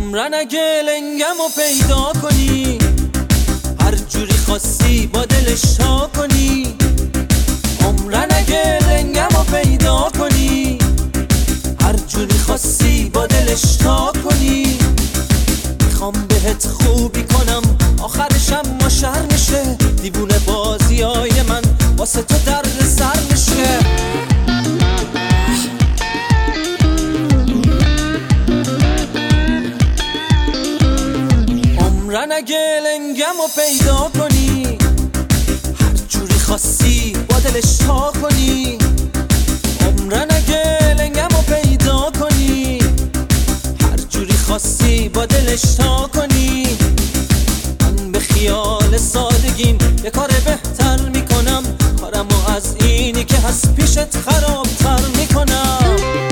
عمرن اگه لنگمو پیدا کنی، هر جوری خواستی با دلش تا کنی. عمرن اگه لنگمو پیدا کنی، هر جوری خواستی با دلش تا کنی. میخوام بهت خوبی کنم آخرشم ما شر میشه، دیوونه بازیای من واسه تو درد سر میشه. عمرن اگه لنگمو پیدا کنی، هر جوری خواستی با دلش تا کنی. عمرن اگه لنگمو پیدا کنی، هر جوری خواستی با دلش تا کنی. من به خیال سادگیم یه کار بهتر میکنم، کارمو از اینی که هست پیشت خرابتر میکنم.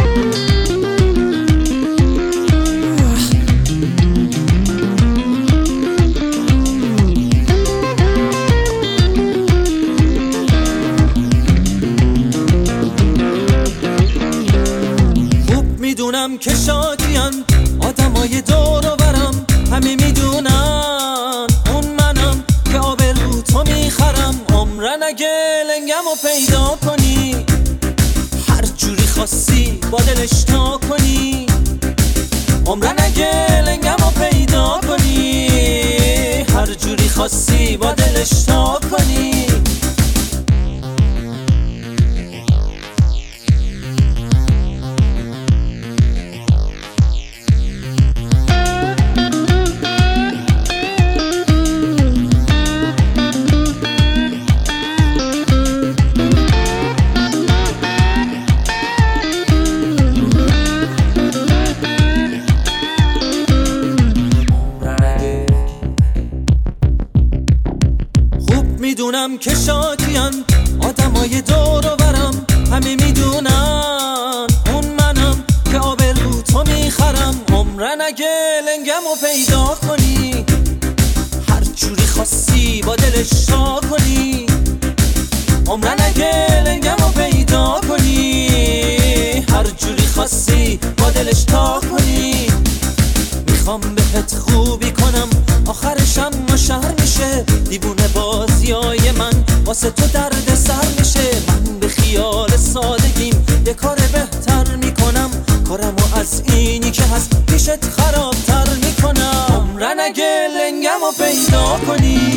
میدونم که شادیان آدمای دور و برم، همه میدونن اون منم که آبرو تو میخرم. عمرن اگه لنگمو پیدا کنی، هر جوری خواستی با دلش تا کنی. عمرن اگه لنگمو پیدا کنی، هر جوری خواستی با دلش تا کنی. میدونم که شادیان آدمای دور و برم، همه میدونن اون منم که آبرو تو میخرم. عمرن اگه لنگمو پیدا کنی، هر جوری خواستی با دلش تا کنی. عمرن اگه لنگمو پیدا کنی، هر جوری خواستی با دلش تا کنی. میخوام بهت خوبی کنم آخرشم ما شر میشه، دیوونه بازیای من واسه تو درد سر میشه. من به خیال سادگیم یه کار بهتر میکنم، کارمو از اینی که هست پیشت خرابتر میکنم. عمرن اگه لنگمو پیدا کنی،